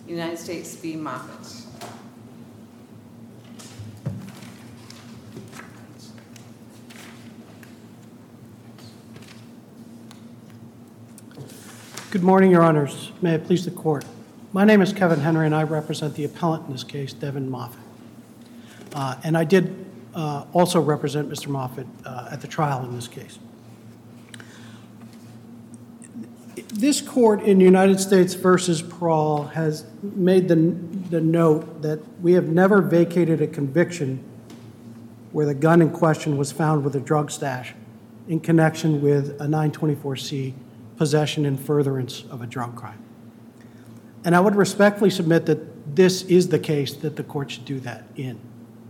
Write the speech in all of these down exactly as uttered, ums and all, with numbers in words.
United States v. Moffitt. Good morning, Your Honors. May it please the Court. My name is Kevin Henry, and I represent the appellant in this case, Devin Moffitt. Uh, and I did uh, also represent Mister Moffitt uh, at the trial in this case. This court in United States versus Prawl has made the, the note that we have never vacated a conviction where the gun in question was found with a drug stash in connection with a nine twenty-four C possession and furtherance of a drug crime. And I would respectfully submit that this is the case that the court should do that in.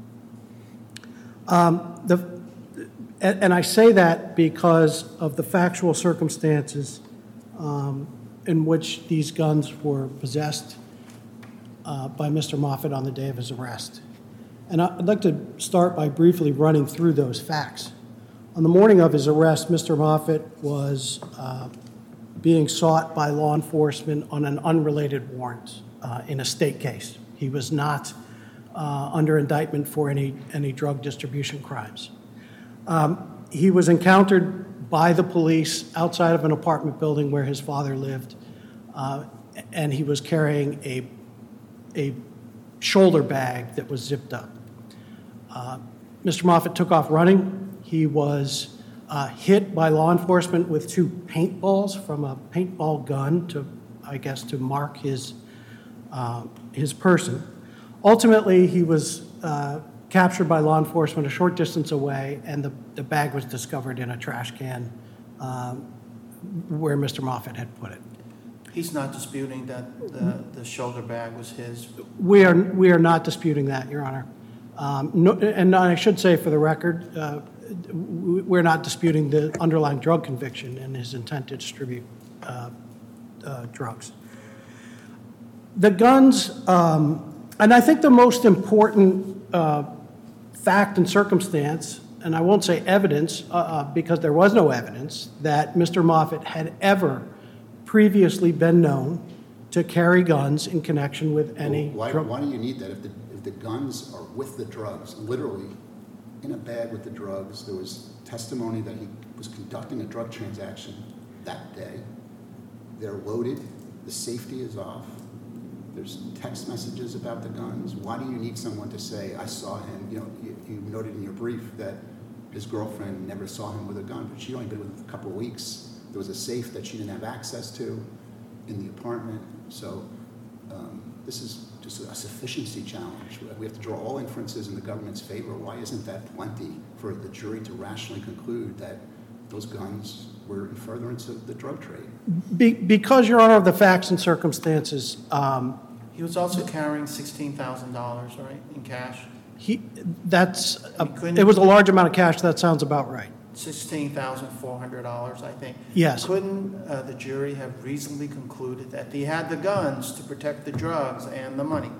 Um, the, and, and I say that because of the factual circumstances um, in which these guns were possessed uh, by Mister Moffitt on the day of his arrest. And I'd like to start by briefly running through those facts. On the morning of his arrest, Mister Moffitt was uh, being sought by law enforcement on an unrelated warrant uh, in a state case. He was not uh, under indictment for any, any drug distribution crimes. Um, he was encountered by the police outside of an apartment building where his father lived, uh, and he was carrying a, a shoulder bag that was zipped up. Uh, Mister Moffitt took off running. He was Uh, hit by law enforcement with two paintballs from a paintball gun to, I guess, to mark his, uh, his person. Ultimately, he was uh, captured by law enforcement a short distance away, and the, the bag was discovered in a trash can um, where Mister Moffitt had put it. He's not disputing that the, the shoulder bag was his? We are, we are not disputing that, Your Honor. Um, no, and I should say for the record, uh, we're not disputing the underlying drug conviction and his intent to distribute uh, uh, drugs. The guns, um, and I think the most important uh, fact and circumstance, and I won't say evidence uh, uh, because there was no evidence, that Mister Moffitt had ever previously been known to carry guns in connection with any well, why, drug. Why do you need that if the, if the guns are with the drugs, literally in a bag with the drugs? There was testimony that he was conducting a drug transaction that day. They're loaded. The safety is off. There's text messages about the guns. Why do you need someone to say, I saw him? You know, you, you noted in your brief that his girlfriend never saw him with a gun, but she'd only been with him for a couple of weeks. There was a safe that she didn't have access to in the apartment. So um, this is just a sufficiency challenge. We have to draw all inferences in the government's favor. Why isn't that plenty for the jury to rationally conclude that those guns were in furtherance of the drug trade? Be, because, Your Honor, of the facts and circumstances. Um, he was also carrying sixteen thousand dollars, right, in cash? He, that's, a, he it was a large amount of cash. That sounds about right. sixteen thousand four hundred dollars, I think. Yes. Couldn't uh, the jury have reasonably concluded that he had the guns to protect the drugs and the money?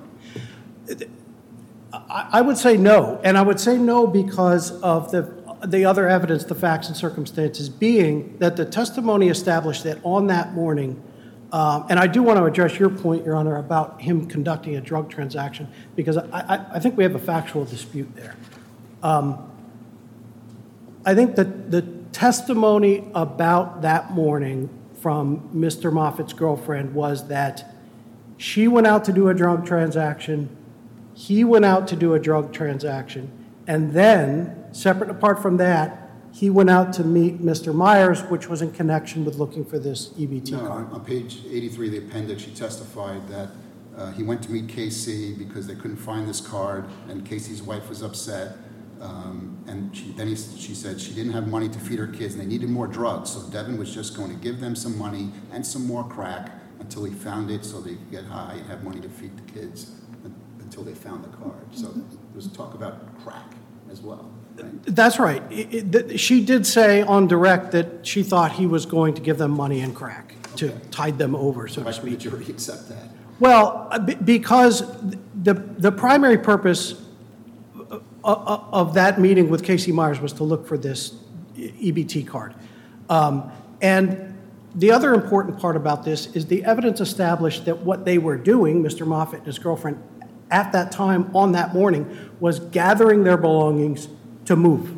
I, I would say no, and I would say no because of the the other evidence, the facts and circumstances, being that the testimony established that on that morning, um, and I do want to address your point, Your Honor, about him conducting a drug transaction, because I, I, I think we have a factual dispute there. Um, I think that the testimony about that morning from Mister Moffitt's girlfriend was that she went out to do a drug transaction, he went out to do a drug transaction, and then, separate and apart from that, he went out to meet Mister Myers, which was in connection with looking for this E B T no, card. On, on page eighty-three of the appendix, she testified that uh, he went to meet Casey because they couldn't find this card, and Casey's wife was upset. Um, and she, then he, she said she didn't have money to feed her kids, and they needed more drugs. So Devin was just going to give them some money and some more crack until he found it, so they could get high and have money to feed the kids until they found the card. So there was talk about crack as well. Right? That's right. It, it, she did say on direct that she thought he was going to give them money and crack to Okay. tide them over, so Why to should the speak. jury accept that? Well, b- because the the primary purpose of that meeting with Casey Myers was to look for this E B T card. Um, and the other important part about this is the evidence established that what they were doing, Mister Moffett and his girlfriend, at that time on that morning, was gathering their belongings to move.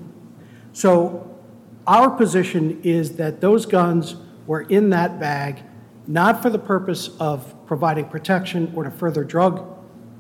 So our position is that those guns were in that bag, not for the purpose of providing protection or to further drug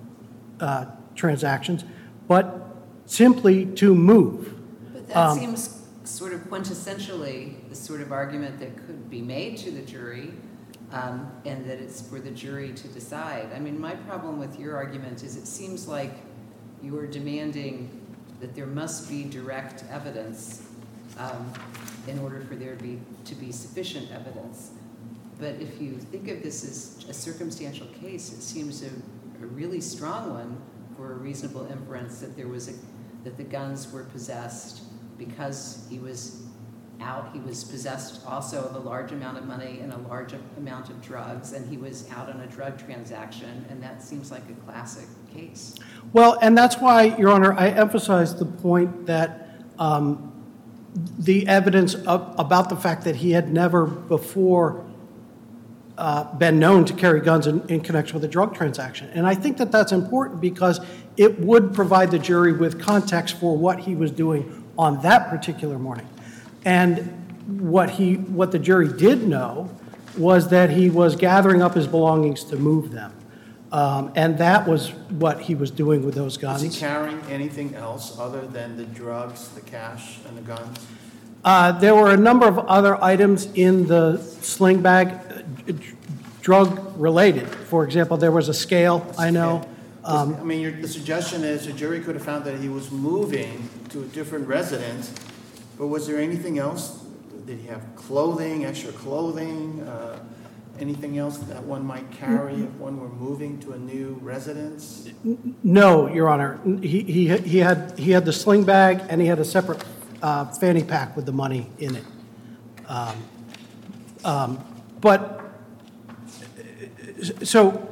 uh, transactions, but simply to move. But that Um, seems sort of quintessentially the sort of argument that could be made to the jury, um, and that it's for the jury to decide. I mean, my problem with your argument is it seems like you are demanding that there must be direct evidence um, in order for there be, to be sufficient evidence. But if you think of this as a circumstantial case, it seems a, a really strong one for a reasonable inference that there was a, that the guns were possessed because he was out. He was possessed also of a large amount of money and a large amount of drugs, and he was out on a drug transaction, and that seems like a classic case. Well, and that's why, Your Honor, I emphasize the point that um, the evidence of, about the fact that he had never before uh, been known to carry guns in, in connection with a drug transaction. And I think that that's important because it would provide the jury with context for what he was doing on that particular morning. And what he, what the jury did know was that he was gathering up his belongings to move them. Um, and that was what he was doing with those guns. Was he carrying anything else other than the drugs, the cash, and the guns? Uh, there were a number of other items in the sling bag, uh, drug-related. For example, there was a scale, I know. Um, I mean, your, the suggestion is the jury could have found that he was moving to a different residence, but was there anything else? Did he have clothing, extra clothing, uh, anything else that one might carry if one were moving to a new residence? No, Your Honor. He, he, he, had, he had the sling bag, and he had a separate uh, fanny pack with the money in it. Um, um, but, so,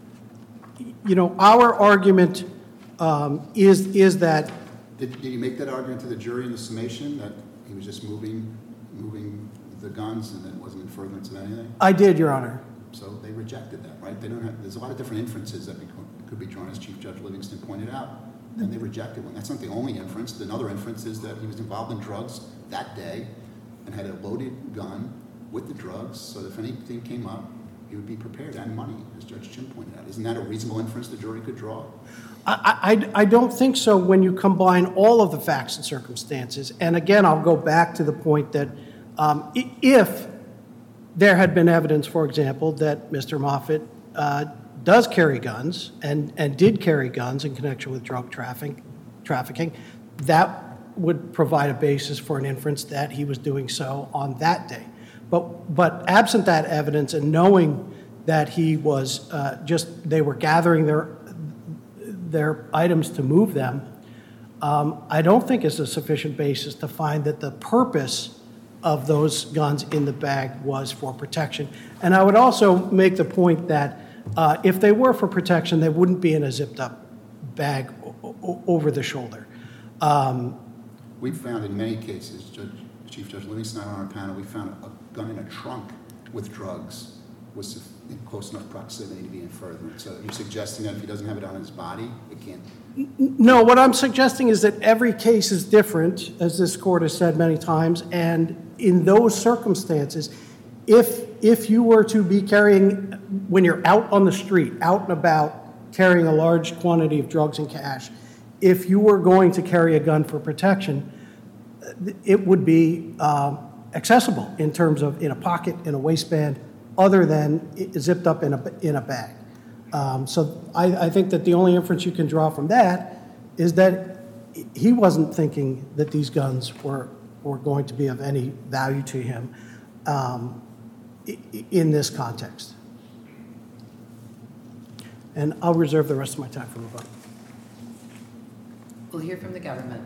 you know, our argument um, is, is that... Did, did you make that argument to the jury in the summation, that he was just moving, moving the guns and it wasn't in furtherance of anything? I did, Your Honor. So they rejected that, right? They don't have, there's a lot of different inferences that be, could be drawn, as Chief Judge Livingston pointed out, and they rejected one. That's not the only inference. Another inference is that he was involved in drugs that day and had a loaded gun with the drugs, so that if anything came up, he would be prepared, and money, as Judge Chin pointed out. Isn't that a reasonable inference the jury could draw? I, I, I don't think so when you combine all of the facts and circumstances. And again, I'll go back to the point that um, if there had been evidence, for example, that Mister Moffett uh, does carry guns and, and did carry guns in connection with drug trafficking, trafficking, that would provide a basis for an inference that he was doing so on that day. But, but absent that evidence and knowing that he was uh, just, they were gathering their, their items to move them, um, I don't think is a sufficient basis to find that the purpose of those guns in the bag was for protection. And I would also make the point that uh, if they were for protection, they wouldn't be in a zipped up bag o- o- over the shoulder. Um, We've found in many cases, Judge, Chief Judge Livingston and I on our panel, we found a gun in a trunk with drugs was in close enough proximity to be in furtherance. So you're suggesting that if he doesn't have it on his body, it can't? No, what I'm suggesting is that every case is different, as this court has said many times, and in those circumstances, if if you were to be carrying, when you're out on the street, out and about, carrying a large quantity of drugs and cash, if you were going to carry a gun for protection, it would be uh, accessible in terms of in a pocket, in a waistband, other than zipped up in a, in a bag. Um, so I, I think that the only inference you can draw from that is that he wasn't thinking that these guns were, were going to be of any value to him um, in this context. And I'll reserve the rest of my time for rebuttal. We'll hear from the government.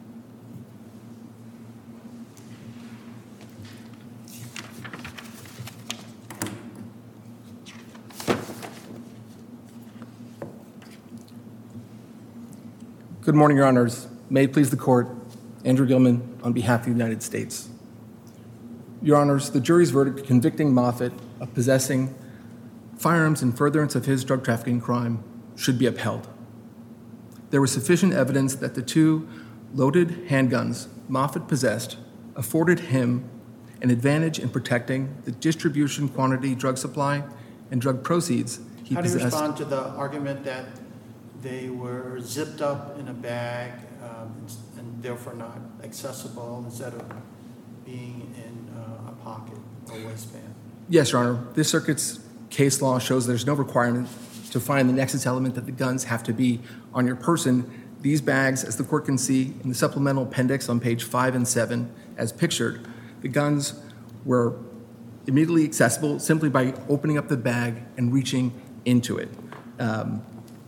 Good morning, Your Honors. May it please the Court, Andrew Gilman on behalf of the United States. Your Honors, the jury's verdict convicting Moffitt of possessing firearms in furtherance of his drug trafficking crime should be upheld. There was sufficient evidence that the two loaded handguns Moffitt possessed afforded him an advantage in protecting the distribution quantity, drug supply, and drug proceeds he How do you possessed. respond to the argument that they were zipped up in a bag um, and therefore not accessible instead of being in uh, a pocket or waistband? Yes, Your Honor. This circuit's case law shows there's no requirement to find the nexus element that the guns have to be on your person. These bags, as the court can see in the supplemental appendix on page five and seven, as pictured, the guns were immediately accessible simply by opening up the bag and reaching into it. Um,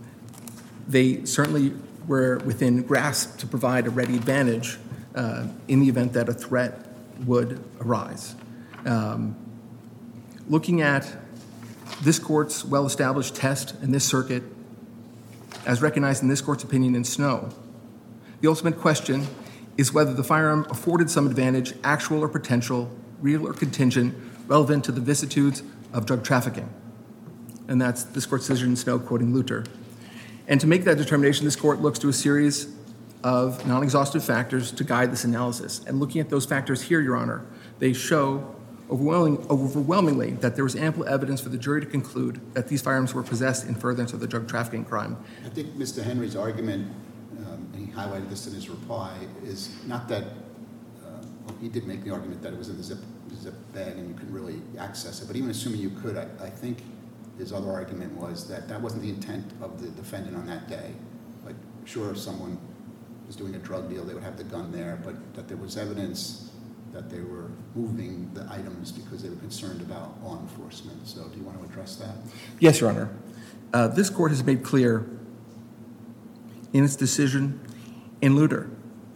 they certainly were within grasp to provide a ready advantage uh, in the event that a threat would arise. Um, looking at this court's well-established test in this circuit, as recognized in this court's opinion in Snow, the ultimate question is whether the firearm afforded some advantage, actual or potential, real or contingent, relevant to the vicissitudes of drug trafficking. And that's this court's decision in Snow, quoting Luther. And to make that determination, this court looks to a series of non-exhaustive factors to guide this analysis. And looking at those factors here, Your Honor, they show overwhelming, overwhelmingly that there was ample evidence for the jury to conclude that these firearms were possessed in furtherance of the drug trafficking crime. I think Mister Henry's argument, um, and he highlighted this in his reply, is not that, uh, well, he did make the argument that it was in the zip, zip bag and you could really access it, but even assuming you could, I, I think his other argument was that that wasn't the intent of the defendant on that day. Like, sure, if someone was doing a drug deal, they would have the gun there, but that there was evidence that they were moving the items because they were concerned about law enforcement. So do you want to address that? Yes, Your Honor. Uh, this court has made clear in its decision in Luther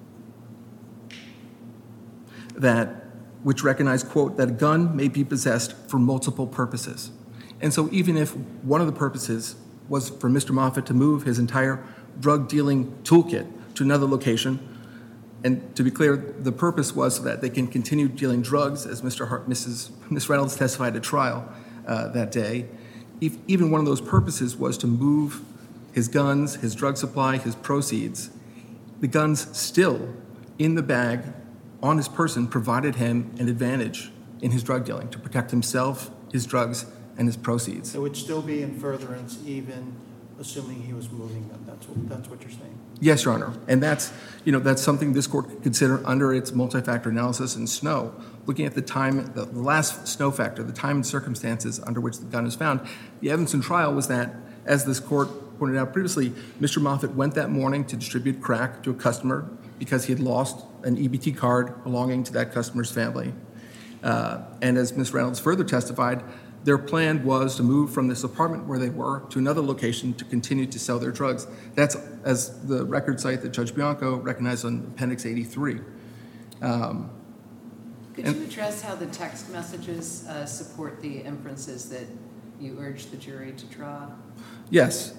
that, which recognized, quote, that a gun may be possessed for multiple purposes. And so even if one of the purposes was for Mister Moffitt to move his entire drug dealing toolkit to another location, and to be clear, the purpose was so that they can continue dealing drugs, as Mister Hart, Missus Miz Reynolds testified at trial uh, that day. If even one of those purposes was to move his guns, his drug supply, his proceeds, the guns still in the bag on his person provided him an advantage in his drug dealing to protect himself, his drugs, and his proceeds. It would still be in furtherance even assuming he was moving them. That's what, that's what you're saying. Yes, Your Honor. And that's, you know, that's something this court could consider under its multi-factor analysis in Snow. Looking at the time, the last Snow factor, the time and circumstances under which the gun is found, the evidence in trial was that, as this court pointed out previously, Mister Moffitt went that morning to distribute crack to a customer because he had lost an E B T card belonging to that customer's family. Uh, and as Miz Reynolds further testified, their plan was to move from this apartment where they were to another location to continue to sell their drugs. That's, as the record site that Judge Bianco recognized on Appendix eighty-three. Um, Could you address how the text messages uh, support the inferences that you urged the jury to draw? Yes.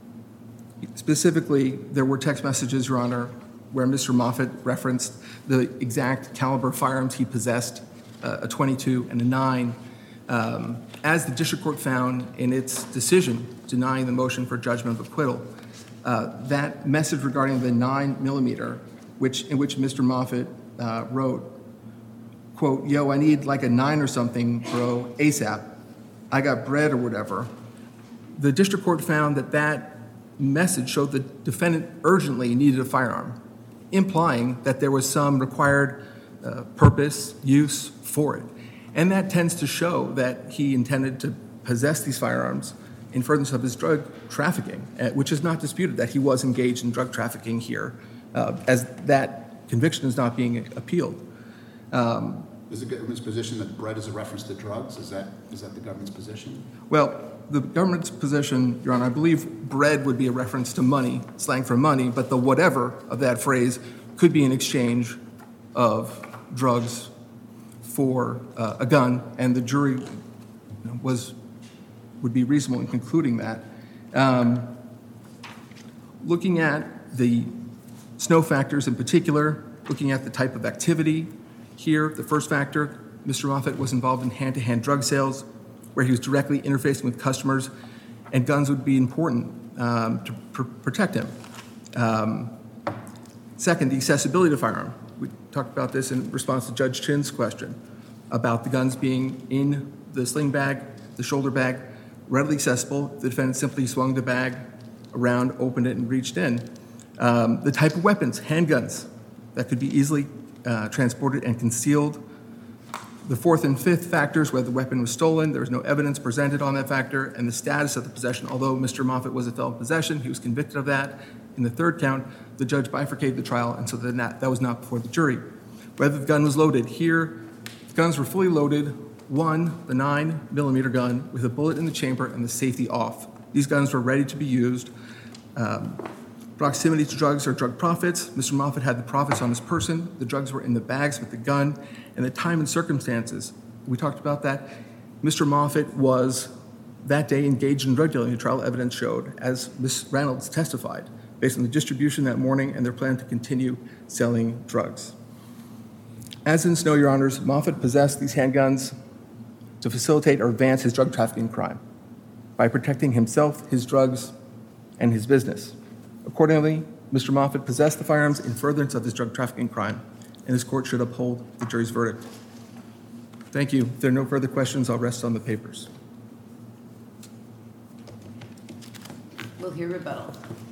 Specifically, there were text messages, Your Honor, where Mister Moffitt referenced the exact caliber firearms he possessed, uh, a twenty-two and a nine. Um, as the district court found in its decision denying the motion for judgment of acquittal, uh, that message regarding the nine millimeter, which in which Mister Moffitt uh, wrote, quote, yo, I need like a nine or something, bro, ASAP. I got bread or whatever. The district court found that that message showed the defendant urgently needed a firearm, implying that there was some required uh, purpose, use for it. And that tends to show that he intended to possess these firearms in furtherance of his drug trafficking, uh, which is not disputed that he was engaged in drug trafficking here, uh, as that conviction is not being appealed. Um, Is the government's position that bread is a reference to drugs? Is that is that the government's position? Well, the government's position, Your Honor, I believe bread would be a reference to money, slang for money, but the whatever of that phrase could be an exchange of drugs for uh, a gun, and the jury you know, was would be reasonable in concluding that. Um, looking at the Snow factors in particular, looking at the type of activity here, the first factor, Mister Moffett was involved in hand-to-hand drug sales, where he was directly interfacing with customers, and guns would be important um, to pr- protect him. Um, second, the accessibility to firearm. We talked about this in response to Judge Chin's question about the guns being in the sling bag, the shoulder bag, readily accessible. The defendant simply swung the bag around, opened it, and reached in. Um, the type of weapons, handguns, that could be easily uh, transported and concealed. The fourth and fifth factors, whether the weapon was stolen, there was no evidence presented on that factor, and the status of the possession. Although Mister Moffett was a felon in possession, he was convicted of that. In the third count, the judge bifurcated the trial, and so then that, that was not before the jury. Whether the gun was loaded. Here, the guns were fully loaded. One, the nine millimeter gun with a bullet in the chamber and the safety off. These guns were ready to be used. Um, proximity to drugs or drug profits. Mister Moffett had the profits on his person. The drugs were in the bags with the gun. And the time and circumstances, we talked about that. Mister Moffett was that day engaged in drug dealing, the trial evidence showed, as Miz Reynolds testified, based on the distribution that morning and their plan to continue selling drugs. As in Snow, Your Honors, Moffett possessed these handguns to facilitate or advance his drug trafficking crime by protecting himself, his drugs, and his business. Accordingly, Mister Moffett possessed the firearms in furtherance of his drug trafficking crime, and this court should uphold the jury's verdict. Thank you. If there are no further questions, I'll rest on the papers. We'll hear rebuttal.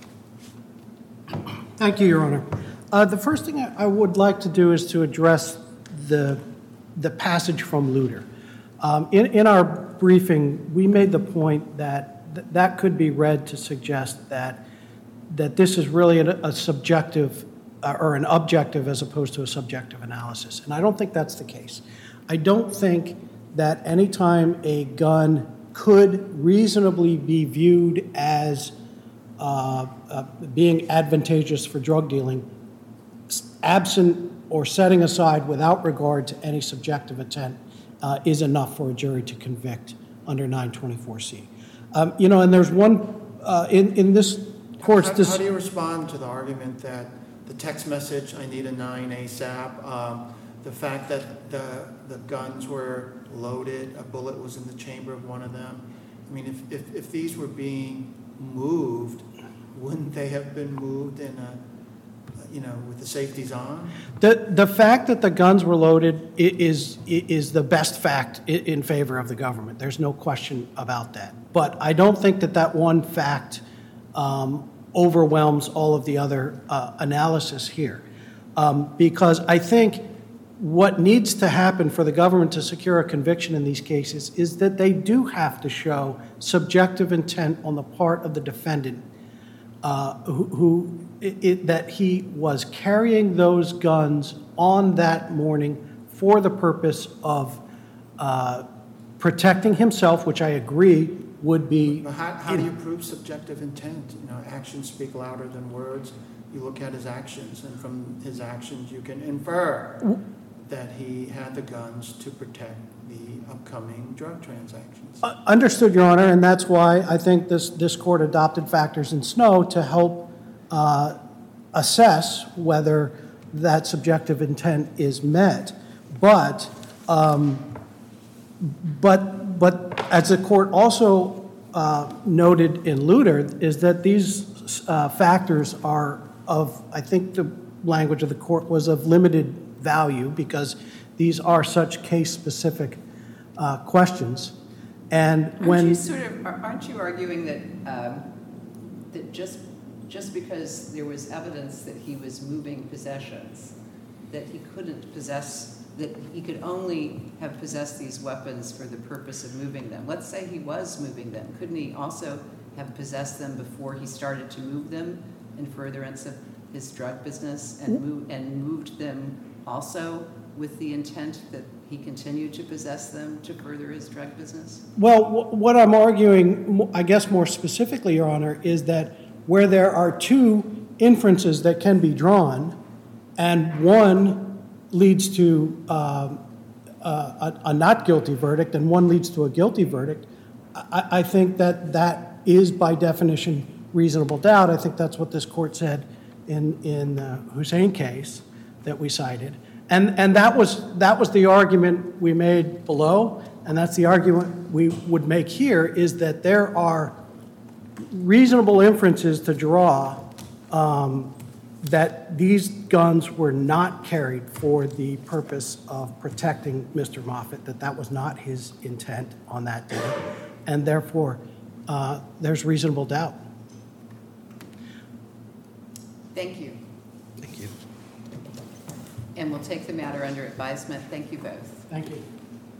Thank you, Your Honor. Uh, the first thing I I would like to do is to address the, the passage from Luder. Um, in, in our briefing, we made the point that th- that could be read to suggest that, that this is really a, a subjective uh, or an objective as opposed to a subjective analysis. And I don't think that's the case. I don't think that any time a gun could reasonably be viewed as uh, uh, being advantageous for drug dealing, absent or setting aside without regard to any subjective intent, uh, is enough for a jury to convict under nine twenty-four C. Um, you know, and there's one, uh, in, in this court's... How, dis- how do you respond to the argument that the text message, I need a nine ASAP, um, the fact that the, the guns were loaded, a bullet was in the chamber of one of them? I mean, if, if, if these were being moved, wouldn't they have been moved in a, you know, with the safeties on? The the fact that the guns were loaded i- is is the best fact i- in favor of the government. There's no question about that. But I don't think that that one fact um, overwhelms all of the other uh, analysis here, um, because I think what needs to happen for the government to secure a conviction in these cases is that they do have to show subjective intent on the part of the defendant, uh, who, who it, it, that he was carrying those guns on that morning for the purpose of uh, protecting himself, which I agree would be. But how, how do you prove subjective intent? You know, actions speak louder than words. You look at his actions, and from his actions you can infer that he had the guns to protect the upcoming drug transactions. Uh, Understood, Your Honor, and that's why I think this, this court adopted factors in Snow to help uh, assess whether that subjective intent is met. But, um, but, but as the court also uh, noted in Luder, is that these uh, factors are of, I think the language of the court was of limited value because these are such case-specific uh, questions. And when Aren't you sort of, aren't you arguing that, um, that just, just because there was evidence that he was moving possessions, that he couldn't possess, that he could only have possessed these weapons for the purpose of moving them? Let's say he was moving them. Couldn't he also have possessed them before he started to move them in furtherance of his drug business and, move, and moved them also with the intent that he continued to possess them to further his drug business? Well, wh- what I'm arguing, I guess more specifically, Your Honor, is that where there are two inferences that can be drawn, and one leads to um, a, a, a not guilty verdict and one leads to a guilty verdict, I, I think that that is by definition reasonable doubt. I think that's what this court said in, in the Hussein case that we cited. And, and that was, that was the argument we made below, and that's the argument we would make here, is that there are reasonable inferences to draw um, that these guns were not carried for the purpose of protecting Mister Moffett, that that was not his intent on that day, and therefore, uh, there's reasonable doubt. Thank you. Thank you. And we'll take the matter under advisement. Thank you both. Thank you.